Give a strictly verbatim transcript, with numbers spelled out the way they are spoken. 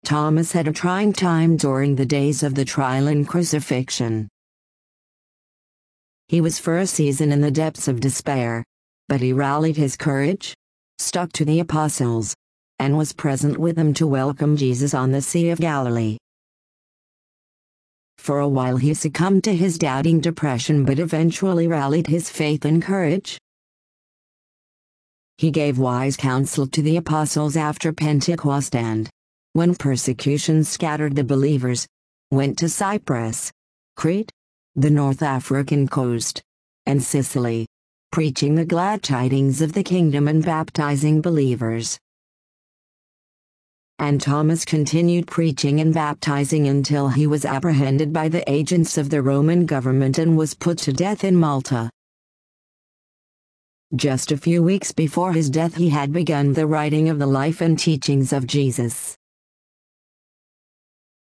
Thomas had a trying time during the days of the trial and crucifixion. He was for a season in the depths of despair, but he rallied his courage, stuck to the apostles, and was present with them to welcome Jesus on the Sea of Galilee. For a while he succumbed to his doubting depression but eventually rallied his faith and courage. He gave wise counsel to the apostles after Pentecost and, when persecution scattered the believers, went to Cyprus, Crete, the North African coast, and Sicily, preaching the glad tidings of the kingdom and baptizing believers. And Thomas continued preaching and baptizing until he was apprehended by the agents of the Roman government and was put to death in Malta. Just a few weeks before his death he had begun the writing of the life and teachings of Jesus.